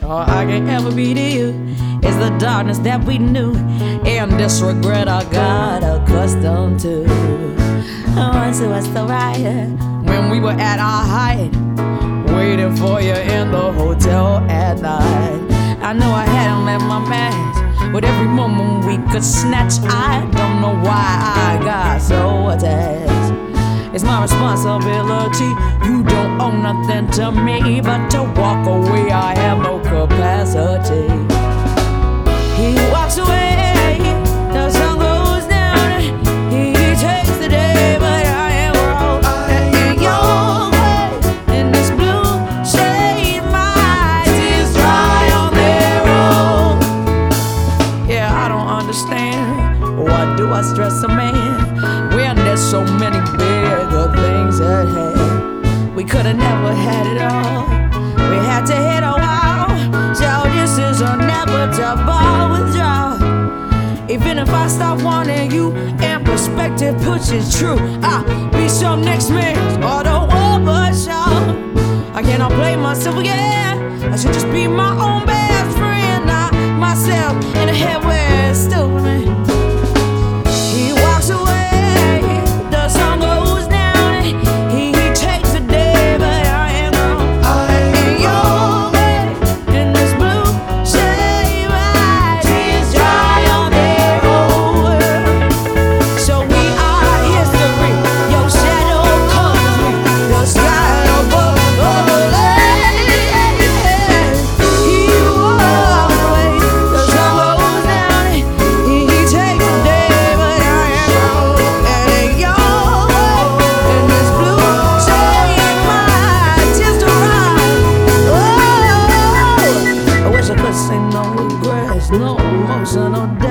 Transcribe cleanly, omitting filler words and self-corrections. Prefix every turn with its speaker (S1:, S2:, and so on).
S1: all I can ever be to you is the darkness that we knew and this regret I got accustomed to. Once it was so right when we were at our height, waiting for you in the hotel at night. I know I hadn't left my match, but every moment we could snatch. I don't know why I got so attached. It's my responsibility. You don't owe nothing to me, but to walk away I have no capacity. He walks away, the sun goes down. He takes the day, but I am wrong. In your way, in this blue shade, my tears dry on their own. Yeah, I don't understand. Why do I stress a man when there's so many bigger things at hand? We could've never had it all. We had to hit a wall. So this is inevitable withdrawal. Even if I stop wanting you and perspective pushes true, I'll be some next man's or the overshot. I cannot blame myself again. I should just be my own best friend, not myself in a head where it's still me. He walks away, the sun goes down. He takes the day, but I am gone. In your way, in this blue shade, my tears dry on their own. So we are history. Your shadow covers me, the sky above overlays. He walks away, the sun goes down. He takes the day, but I am gone. And in your way, in this blue shade, my tears dry. Oh, I wish I could say no regrets, no emotion, no